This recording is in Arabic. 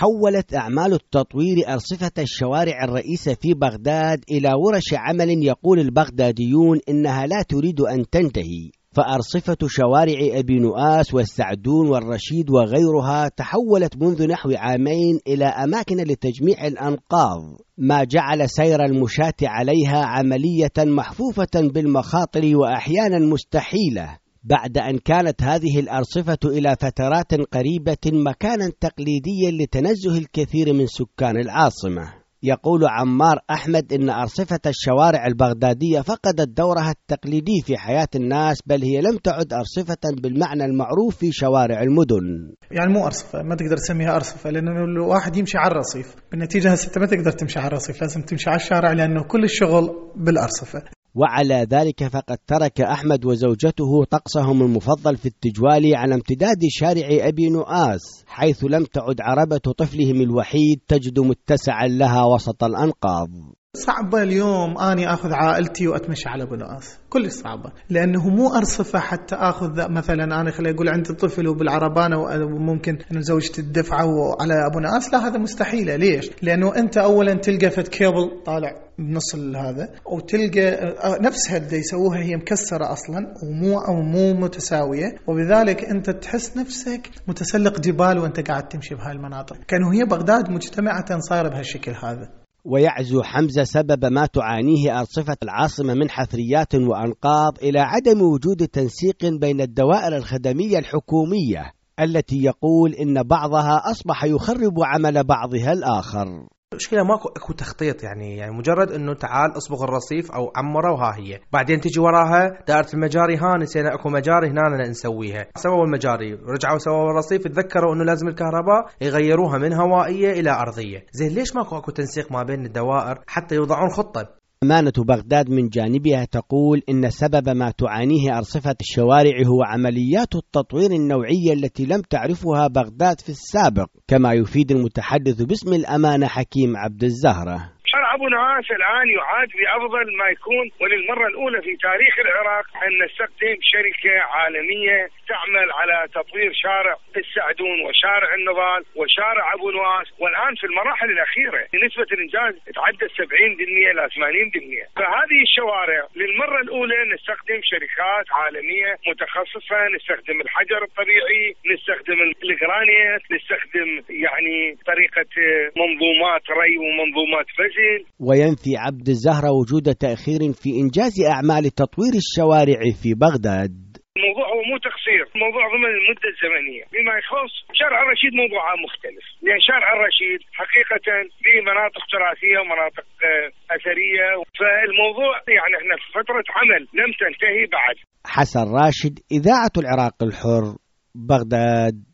تحولت أعمال التطوير أرصفة الشوارع الرئيسة في بغداد إلى ورش عمل يقول البغداديون إنها لا تريد أن تنتهي، فأرصفة شوارع أبي نؤاس والسعدون والرشيد وغيرها تحولت منذ نحو عامين إلى أماكن لتجميع الأنقاض، ما جعل سير المشاة عليها عملية محفوفة بالمخاطر وأحيانا مستحيلة، بعد أن كانت هذه الأرصفة إلى فترات قريبة مكانا تقليديا لتنزه الكثير من سكان العاصمة. يقول عمار أحمد إن أرصفة الشوارع البغدادية فقدت دورها التقليدي في حياة الناس، بل هي لم تعد أرصفة بالمعنى المعروف في شوارع المدن. يعني مو أرصفة، ما تقدر تسميها أرصفة، لأنه الواحد يمشي على الرصيف، بالنتيجة هسه ما تقدر تمشي على الرصيف، لازم تمشي على الشارع لأنه كل الشغل بالأرصفة. وعلى ذلك فقد ترك أحمد وزوجته طقسهم المفضل في التجوال على امتداد شارع أبي نؤاس، حيث لم تعد عربة طفلهم الوحيد تجد متسعا لها وسط الأنقاض. صعبة اليوم أني أخذ عائلتي وأتمشى على أبو نؤاس، كل صعبة، لأنه مو أرصفة حتى أخذ مثلا أنا خلي أقول عندي طفل وبالعربانة وممكن أن زوجتي تدفعه على أبو نؤاس، لا هذا مستحيلة. ليش؟ لأنه أنت أولا تلقى فت كيبل طالع بنص هذا، وتلقى نفسها اللي يسووها هي مكسرة أصلا ومو متساوية، وبذلك أنت تحس نفسك متسلق جبال وأنت قاعد تمشي بهاي المناطق، كانوا هي بغداد مجتمعة صايرة بهالشكل هذا. ويعزو حمزة سبب ما تعانيه أرصفة العاصمة من حثريات وأنقاض إلى عدم وجود تنسيق بين الدوائر الخدمية الحكومية التي يقول إن بعضها أصبح يخرب عمل بعضها الآخر. مشكلة ماكو تخطيط، يعني مجرد انه تعال اصبغ الرصيف او عمره وها هي، بعدين تجي وراها دائرة المجاري، نسينا اكو مجاري هنا نسويها، سووا المجاري رجعوا سووا الرصيف، تذكروا انه لازم الكهرباء يغيروها من هوائية الى ارضية. زين ليش ماكو تنسيق ما بين الدوائر حتى يوضعون خطة؟ أمانة بغداد من جانبها تقول إن سبب ما تعانيه أرصفة الشوارع هو عمليات التطوير النوعية التي لم تعرفها بغداد في السابق، كما يفيد المتحدث باسم الأمانة حكيم عبد الزهرة. شارع أبو نؤاس الآن يعاد بأفضل ما يكون، وللمرة الأولى في تاريخ العراق أن نستخدم شركة عالمية تعمل على تطوير شارع السعدون وشارع النضال وشارع أبو نؤاس، والآن في المراحل الأخيرة نسبة الإنجاز تعدى 70% إلى 80%. فهذه الشوارع للمرة الأولى نستخدم شركات عالمية متخصصة، نستخدم الحجر الطبيعي، نستخدم الجرانيت، نستخدم يعني طريقة منظومات ري ومنظومات فزل. وينفي عبد الزهرة وجود تأخير في إنجاز أعمال تطوير الشوارع في بغداد. الموضوع هو مو تقصير، الموضوع ضمن المدة الزمنية. بما يخص شارع الرشيد موضوع مختلف، لأن شارع الرشيد حقيقة في مناطق تراثية ومناطق أثرية، فالموضوع يعني احنا في فترة عمل لم تنتهي بعد. حسن راشد، إذاعة العراق الحر، بغداد.